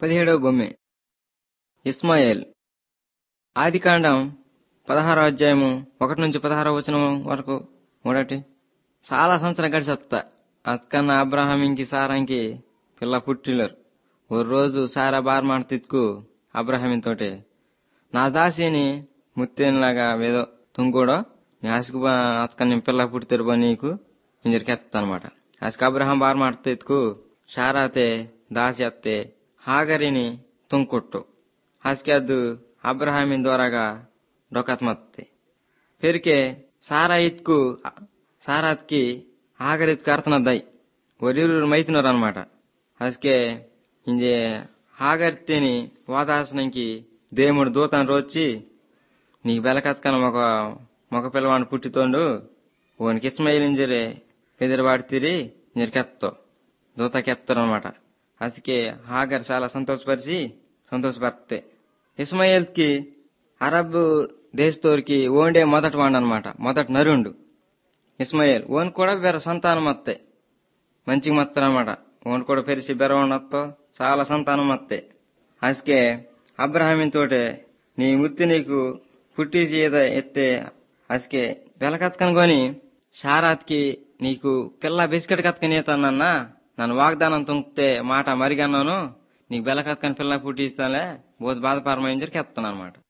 17వ బొమ్మె ఇస్మాయేల్. ఆదికాండం 16వ అధ్యాయము 1-16వ వచనం వరకు ఒకటి. చాలా సంవత్సరం గడిచొత్తా అత్కన్న అబ్రహాంకి సారాంకి పిల్ల పుట్టిలరు. ఓ రోజు సారా బార్మాట తిత్కు అబ్రహామితోటే నా దాసిని ముత్తేనిలాగా వేదో తుంగోడో నీ ఆశకు అత్కన్న పిల్ల పుట్టితేరు నీకు ఇంజరికెత్తనమాట. ఆశకు అబ్రహాం బార్మాట తిత్కు ಶಾರಾತೆ ದಾಸಿ ಅತ್ತೆ ಹಾಗರಿನಿ ತುಂಕೊಟ್ಟು ಹಾಸಿಗೆ ಅದು ಅಬ್ರಹಾಮಿನ ದ್ವಾರಾಗ ಡೊಕತ್ ಮತ್ತೆ ಫಿರ್ಕೆ ಸಾರಾ ಇತ್ಕು ಸಾರಾತ್కి ಹಾಗರಿತ್కు అర్థనద్దై ఒరిరు మైతినరు అనమాట. ಹಾಸಿಗೆ ఇంజే ಹಾಗరితేని వాదాసనంకి దేవుడు దూతను రోచి నీకు బెలకత్కన మొగ పిల్లవాడిని పుట్టితోండు ఓనికి ఇస్మాయిల్ ఇంజరే ఎదురువాడితిరి ఇంజరికెత్తో దూతకి ఎత్తారనమాట. అందుకే హాగర్ చాలా సంతోషపడితే ఇస్మాయిల్కి అరబ్ దేశతోరికి ఓండే మొదటి వాడు అనమాట. మొదటి నరుండు ఇస్మాయిల్. ఓన్ కూడా బెర సంతానం వస్తాయి, మంచిగా మత్తారనమాట. ఓన్ కూడా పెరిసి బెరవనొత్తో చాలా సంతానం వస్తాయి. అందుకే అబ్రహామిన్ తోటే నీ ముత్తి నీకు పుట్టిసి ఎత్తే అందుకే బెలకత్కను కొని షారాత్కి నీకు పిల్ల బిస్కెట్ కత్కని ఈతన్నా నన్ను వాగ్దానం తుంగితే మాట మరిగన్నాను నీకు బెలకత్కని పిల్ల పుట్టిస్తానులే బోధ బాధపరమైంజరికి ఎత్తాను అనమాట.